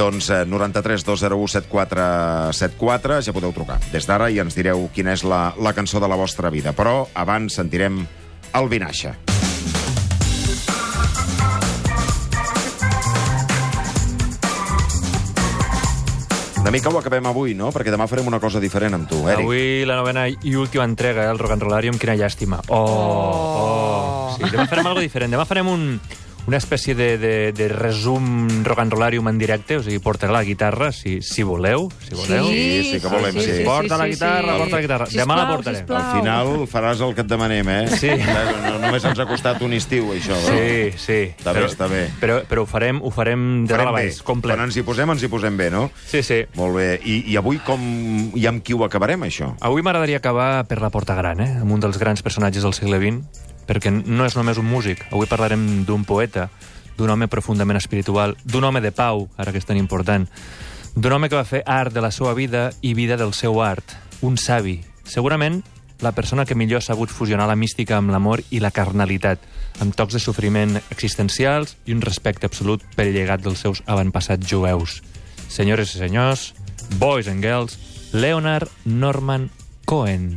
Doncs 93 201 7474, ja podeu trucar des d'ara i ens direu quina és la cançó de la vostra vida. Però abans sentirem el Vinaixa. Una mica ho acabem avui, no? Perquè demà farem una cosa diferent amb tu, Eric. Avui la novena i última entrega, el Rock and Rollarium, quina llàstima. Sí, demà farem alguna cosa diferent. Demà farem una espècie de resum Rock and Rollarium en directe, o sigui, portaré la guitarra, si voleu. Sí que volem, sí. Porta la guitarra. Demà la portaré. Al final faràs el que et demanem, eh? Sí. Només ens ha costat un estiu, això. Sí. Està bé. Però ho farem de dalt a baix, complet. Quan ens hi posem bé, no? Sí. Molt bé. I avui i amb qui ho acabarem, això? Avui m'agradaria acabar per la Porta Gran, amb un dels grans personatges del segle XX, perquè no és només un músic. Avui parlarem d'un poeta, d'un home profundament espiritual, d'un home de pau, ara que és tan important, d'un home que va fer art de la seva vida i vida del seu art, un savi. Segurament la persona que millor ha sabut fusionar la mística amb l'amor i la carnalitat, amb tocs de sofriment existencials i un respecte absolut pel llegat dels seus avantpassats jueus. Senyores i senyors, boys and girls, Leonard Norman Cohen.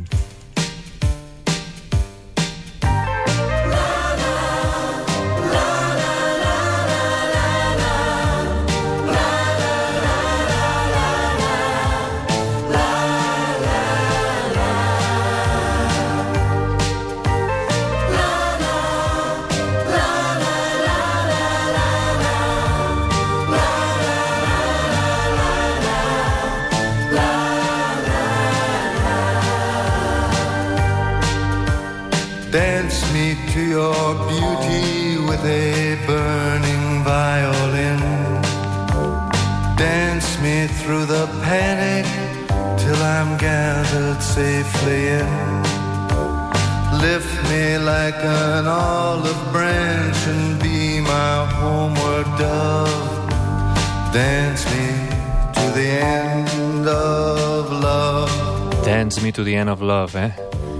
Dance me to your beauty with a burning violin. Dance me through the panic till I'm gathered safely in. Lift me like an olive branch and be my homeward dove. Dance me to the end of love. Dance me to the end of love, eh?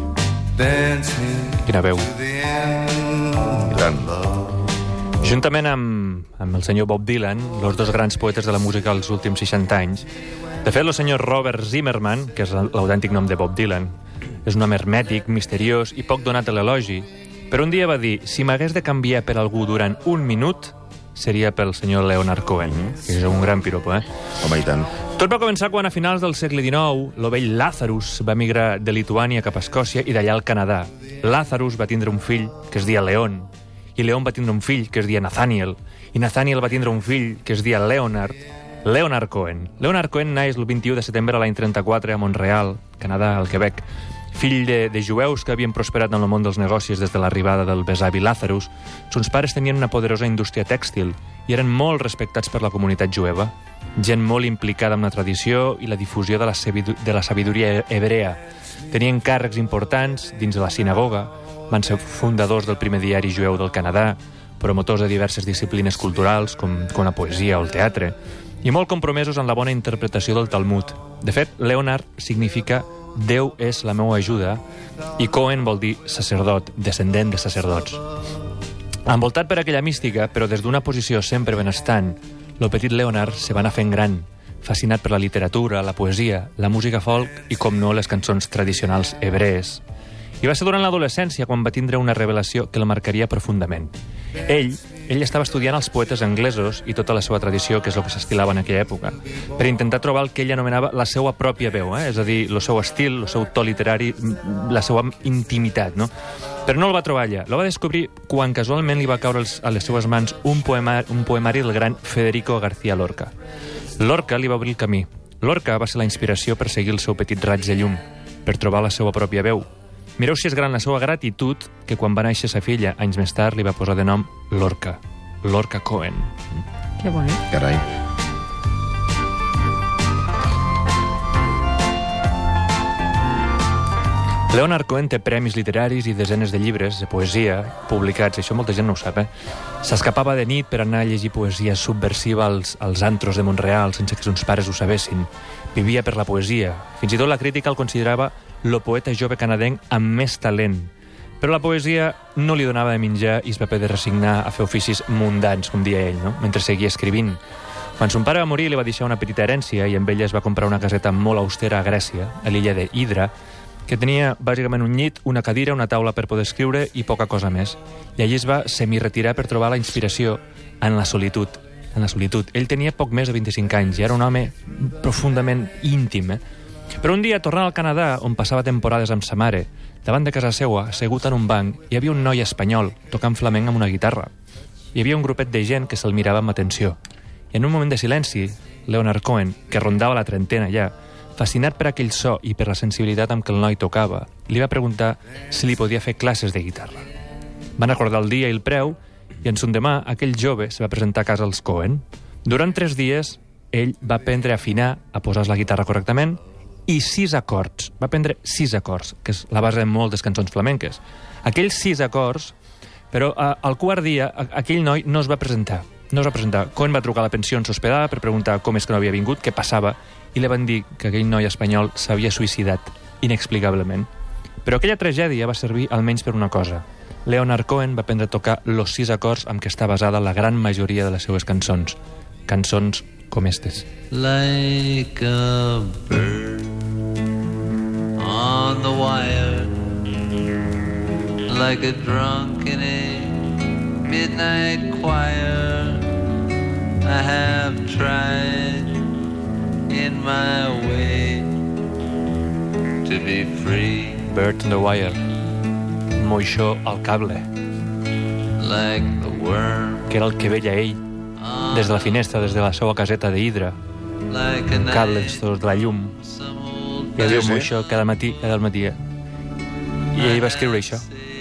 Dance me Quina veu. to the end of love. Juntament amb el senyor Bob Dylan, els dos grans poetes de la música dels últims 60 anys. De fet, el senyor Robert Zimmerman, que és l'autèntic nom de Bob Dylan, és un home hermètic, misteriós i poc donat a l'elogi, però un dia va dir, si m'hagués de canviar per algú durant un minut, seria pel senyor Leonard Cohen, que és un gran piropo, eh? Home, i tant. Tot va començar quan a finals del segle XIX l'ovell Lazarus va migrar de Lituània cap a Escòcia i d'allà al Canadà. Lazarus va tindre un fill que es deia Leon, i Leon va tindre un fill que es deia Nathaniel, i Nathaniel va tindre un fill que es deia Leonard Cohen. Leonard Cohen naix el 21 de setembre de l'any 34 a Montreal, Canadà, al Quebec. Fill de jueus que havien prosperat en el món dels negocis des de l'arribada del besavi Lazarus, sons pares tenien una poderosa indústria tèxtil i eren molt respectats per la comunitat jueva. Gent molt implicada en la tradició i la difusió de la sabidoria hebrea. Tenien càrrecs importants dins de la sinagoga, van ser fundadors del primer diari jueu del Canadà, promotors de diverses disciplines culturals com la poesia o el teatre, i molt compromesos en la bona interpretació del Talmud. De fet, Leonard significa Déu és la meua ajuda, i Cohen vol dir sacerdot, descendent de sacerdots. Envoltat per aquella mística, però des d'una posició sempre benestant, el petit Leonard se va anar fent gran, fascinat per la literatura, la poesia, la música folk i, com no, les cançons tradicionals hebrees. I va ser durant l'adolescència quan va tindre una revelació que el marcaria profundament. Ell estava estudiant els poetes anglesos i tota la seva tradició, que és el que s'estilava en aquella època, per intentar trobar el que ell anomenava la seva pròpia veu, és a dir, el seu estil, el seu to literari, la seva intimitat, no? Però no el va trobar allà. El va descobrir quan casualment li va caure a les seues mans un poemari del gran Federico García Lorca. Lorca li va obrir el camí. Lorca va ser la inspiració per seguir el seu petit raig de llum, per trobar la seva pròpia veu. Mireu si és gran la seva gratitud que quan va néixer sa filla, anys més tard, li va posar de nom Lorca. Lorca Cohen. Que bonic. Carai. Leonard Cohen té premis literaris i desenes de llibres de poesia publicats, això molta gent no ho sap, S'escapava de nit per anar a llegir poesia subversiva als antros de Montreal sense que sons pares ho sabessin. Vivia per la poesia. Fins i tot la crítica el considerava el poeta jove canadenc amb més talent. Però la poesia no li donava de menjar i es va haver de resignar a fer oficis mundans, com dia ell, no? Mentre seguia escrivint. Quan son pare va morir, li va deixar una petita herència i amb ella es va comprar una caseta molt austera a Grècia, a l'illa de Hydra, que tenia bàsicament un llit, una cadira, una taula per poder escriure i poca cosa més. I allí es va semiretirar per trobar la inspiració en la solitud. En la solitud. Ell tenia poc més de 25 anys i era un home profundament íntim. Però un dia, tornant al Canadà, on passava temporades amb sa mare, davant de casa seua, assegut en un banc, hi havia un noi espanyol tocant flamenc amb una guitarra. Hi havia un grupet de gent que se'l mirava amb atenció. I en un moment de silenci, Leonard Cohen, que rondava la trentena ja, fascinat per aquell so i per la sensibilitat amb què el noi tocava, li va preguntar si li podia fer classes de guitarra. Van acordar el dia i el preu, i en son demà aquell jove se va presentar a casa als Cohen. Durant 3 dies, ell va aprendre a afinar, a posar la guitarra correctament, i 6 acords. Va aprendre 6 acords, que és la base de moltes cançons flamenques. Aquells 6 acords, però al quart dia aquell noi no es va presentar. No es va presentar. Cohen va trucar a la pensió on s'hospedava per preguntar com és que no havia vingut, què passava, i li van dir que aquell noi espanyol s'havia suïcidat inexplicablement. Però aquella tragèdia va servir almenys per una cosa. Leonard Cohen va aprendre a tocar los 6 acords amb què està basada la gran majoria de les seues cançons. Cançons com estes. Like a bird on the wire, like a drunk in a midnight choir, I have tried in my way to be free. Bird on the wire. Moixó al cable. Like the worm, que era el que veia ell des de la finestra, des de la seva caseta de Hydra. like a Cables night, de la llum. some old Hi havia un Sí, sí. moixó cada matí. I ell va escriure això.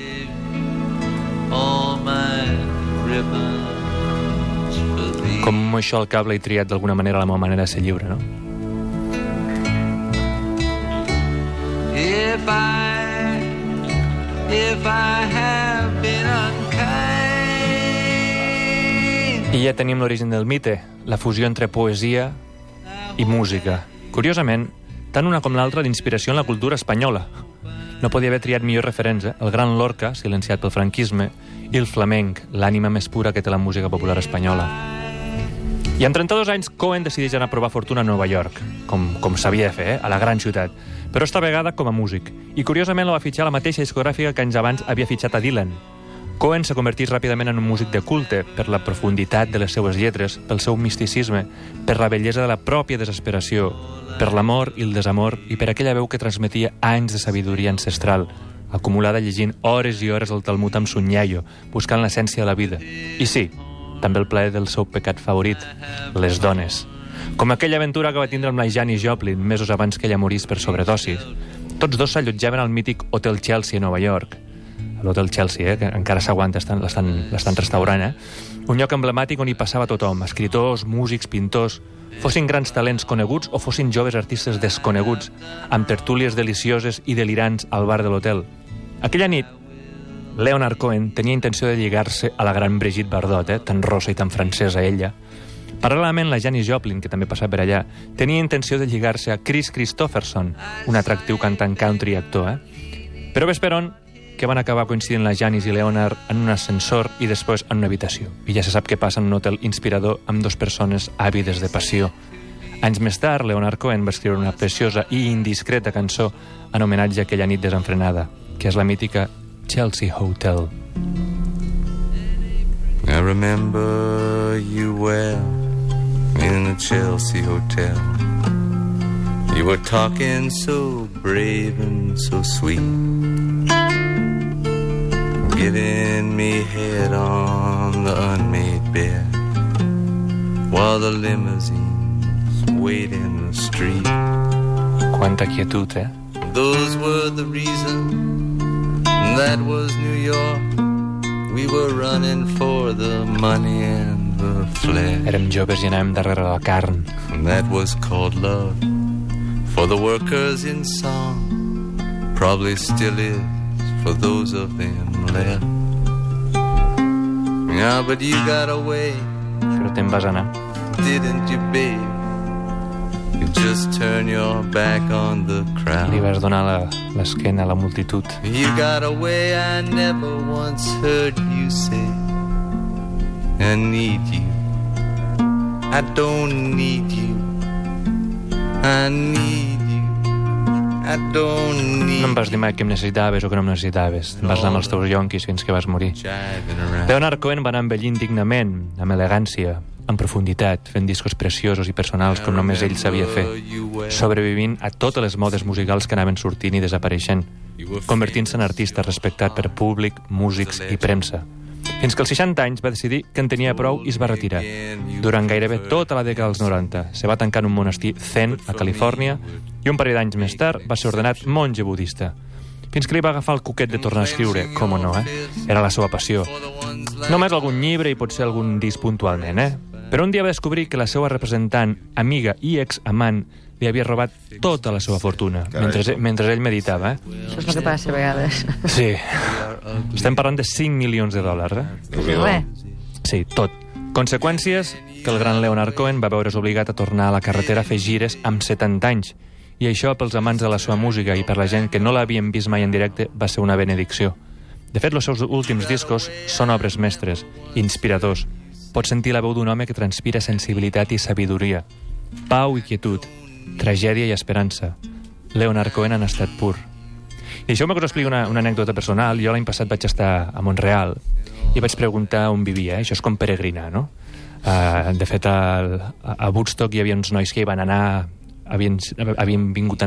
all my ribbons for thee. Com un moixó al cable he triat d'alguna manera la meva manera de ser lliure, no? If I have been unkind, I ja tenim l'origen del mite, la fusió entre poesia i música. Curiosament, tant una com l'altra d'inspiració en la cultura espanyola. No podia haver triat millors referents, el gran Lorca, silenciat pel franquisme, i el flamenc, l'ànima més pura que té la música popular espanyola. I amb 32 anys, Cohen decideix anar a provar fortuna a Nova York, com s'havia de fer, a la gran ciutat, però esta vegada com a músic. I curiosament la va fitxar la mateixa discogràfica que anys abans havia fitxat a Dylan. Cohen s'ha convertit ràpidament en un músic de culte per la profunditat de les seues lletres, pel seu misticisme, per la bellesa de la pròpia desesperació, per l'amor i el desamor i per aquella veu que transmetia anys de sabidoria ancestral, acumulada llegint hores i hores el Talmud amb son iaio, buscant l'essència de la vida. I sí, també el plaer del seu pecat favorit, les dones. Com aquella aventura que va tindre amb la Janis Joplin mesos abans que ella morís per sobredosis. Tots dos s'allotjaven al mític Hotel Chelsea a Nova York. L'Hotel Chelsea, que encara s'aguanta, l'estan restaurant, Un lloc emblemàtic on hi passava tothom, escriptors, músics, pintors, fossin grans talents coneguts o fossin joves artistes desconeguts, amb tertúlies delicioses i delirants al bar de l'hotel. Aquella nit, Leonard Cohen tenia intenció de lligar-se a la gran Brigitte Bardot, tan rossa i tan francesa ella. Paral·lelament, la Janis Joplin, que també passava per allà, tenia intenció de lligar-se a Chris Christopherson, un atractiu cantant country i actor. Però ves per on, que van acabar coincidint la Janis i Leonard en un ascensor i després en una habitació. I ja se sap què passa en un hotel inspirador amb 2 persones àvides de passió. Anys més tard, Leonard Cohen va escriure una preciosa i indiscreta cançó en homenatge a aquella nit desenfrenada, que és la mítica Chelsea Hotel. I remember you well in the Chelsea Hotel. You were talking so brave and so sweet, giving me head on the unmade bed, while the limousines wait in the street. Quanta quietud, Those were the reasons, that was New York. We were running for the money and the flesh. Érem joves i anàvem darrere la carn. And that was called love for the workers in song. Probably still is for those of them left. Yeah, but you got away, Però te'n vas anar. didn't you, babe? You just turn your back on the Li crowd. vas donar l'esquena a la multitud. You got away, I never once heard you say I need you, I don't need you. I need you. I don't need No em vas dir mai que em necessitaves o que no em necessitaves. Em vas anar amb els teus yonquis fins que vas morir. jiving around. Leonard Cohen va anar envellint dignament, amb elegància, amb profunditat, fent discos preciosos i personals com només ell sabia fer, sobrevivint a totes les modes musicals que anaven sortint i desapareixent, convertint-se en artista respectat per públic, músics i premsa. Fins que als 60 anys va decidir que en tenia prou i es va retirar. Durant gairebé tota la dècada dels 90 se va tancar en un monestir zen a Califòrnia i un parell d'anys més tard va ser ordenat monge budista. Fins que li va agafar el cuquet de tornar a escriure, com no, Era la seva passió. Només algun llibre i potser algun disc puntualment, Però un dia va descobrir que la seva representant, amiga i ex-amant li havia robat tota la seva fortuna mentre ell meditava. Això és el que passa a vegades. Sí. Estem parlant de $5 milions, Bé, Sí, tot. Conseqüències que el gran Leonard Cohen va veure's obligat a tornar a la carretera a fer gires amb 70 anys. I això, pels amants de la seva música i per la gent que no l'havien vist mai en directe, va ser una benedicció. De fet, els seus últims discos són obres mestres, inspiradors. Pots sentir la veu d'un home que transpira sensibilitat i sabidoria, pau i quietud, tragèdia i esperança. Leonard Cohen en estat pur. I deixeu-me que us expliqui una anècdota personal. Jo l'any passat vaig estar a Montreal i vaig preguntar on vivia. Això és com peregrinar, no? De fet, a Woodstock hi havia uns nois que hi van anar, havien vingut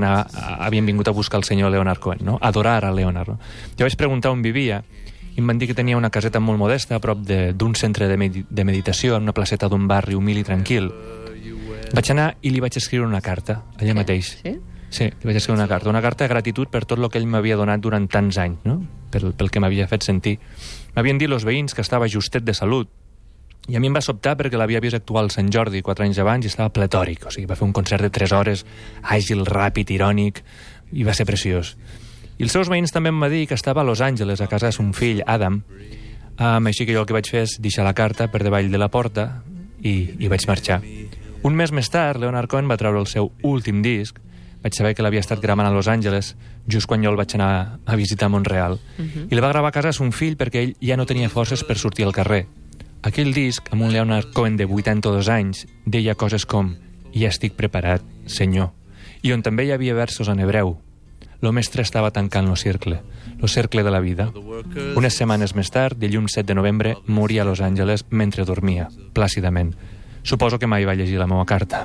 a buscar el senyor Leonard Cohen, no? Adorar a Leonard. No? Jo vaig preguntar on vivia i em van dir que tenia una caseta molt modesta a prop d'un centre de meditació en una placeta d'un barri humil i tranquil. Vaig anar i li vaig escriure una carta, allà mateix. Sí? Sí, li vaig escriure una carta de gratitud per tot el que ell m'havia donat durant tants anys, no? Pel que m'havia fet sentir. M'havien dit els veïns que estava justet de salut, i a mi em va sobtar perquè l'havia vist actuar al Sant Jordi 4 anys abans i estava pletòric, o sigui, va fer un concert de 3 hores, àgil, ràpid, irònic, i va ser preciós. I els seus veïns també em va dir que estava a Los Angeles, a casa de son fill, Adam, així que jo el que vaig fer és deixar la carta per davall de la porta i vaig marxar. Un mes més tard, Leonard Cohen va treure el seu últim disc. Vaig saber que l'havia estat gravant a Los Angeles just quan jo el vaig anar a visitar a Montreal. I el va gravar a casa de son fill perquè ell ja no tenia forces per sortir al carrer. Aquell disc, amb un Leonard Cohen de 82 anys, deia coses com «Ja estic preparat, senyor», i on també hi havia versos en hebreu. Lo mestre estava tancant lo cercle de la vida. Unes setmanes més tard, dilluns 7 de novembre, moria a Los Angeles mentre dormia, plàcidament. Suposo que mai va llegir la meva carta.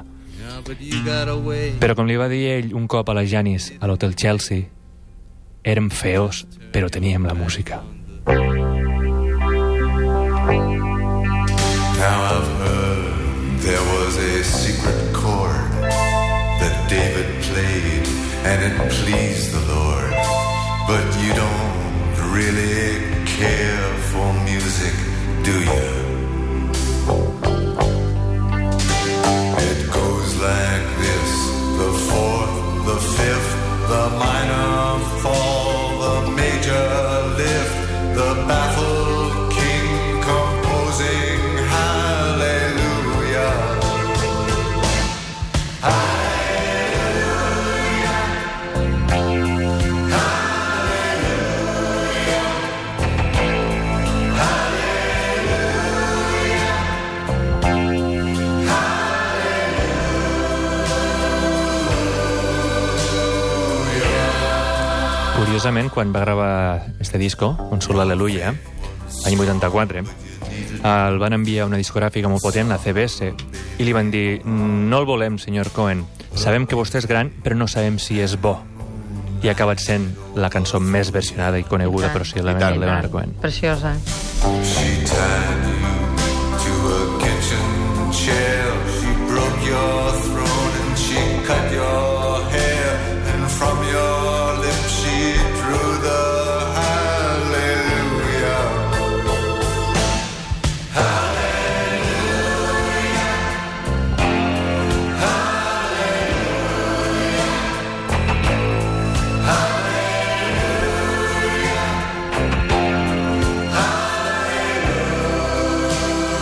Però com li va dir ell un cop a la Janice a l'Hotel Chelsea, érem feos, però teníem la música. Now I've heard there was a secret chord that David played and it pleased the Lord. But you don't really care for music, do you? It goes like this: the fourth, the fifth, the minor fall, the major lift, the baffled king composing hallelujah. Curiosament, quan va gravar este disco, on surt l'Aleluia, l'any 84, el van enviar a una discogràfica molt potent, la CBS, i li van dir: no el volem, senyor Cohen, sabem que vostè és gran, però no sabem si és bo. I ha acabat sent la cançó més versionada i coneguda, possiblement, de Leonard Cohen. Preciosa. She tied you to a kitchen chair. She broke your throne and she cut your hair. And from your lips she drew the hallelujah.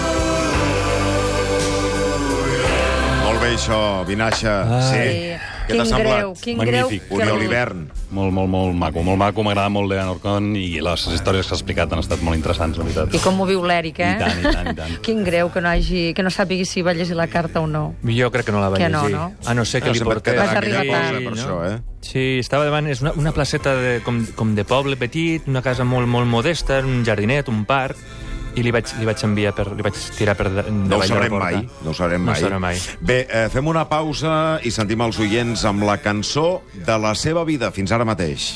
Molt bé, això, Vinaixa. Sí. Què t'ha semblat? Quin Magnífic. greu. Oriol Hivern. Molt maco, m'agrada molt Leon Orcon i les històries que s'ha explicat han estat molt interessants, la veritat. I com ho viu l'Èric, I tant. Quin greu que no sàpigui si va llegir la carta o no. Jo crec que no la va Que no, llegir. no? A no ser que li sempre et portés... quedarà Vas arribar aquella cosa tard. per això, eh? Sí, estava davant... És una placeta com de poble petit, una casa molt modesta, un jardinet, un parc, i li vaig tirar per davall No ho de la sabrem porta. mai. No ho sabrem No mai. ho sabrem mai. Bé, fem una pausa i sentim els oients amb la cançó de la seva vida fins ara mateix.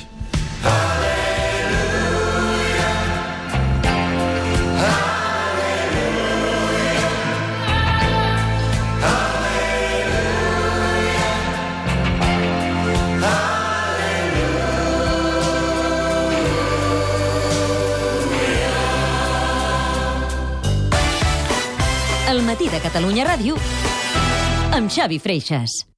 El matí de Catalunya Ràdio amb Xavi Freixas.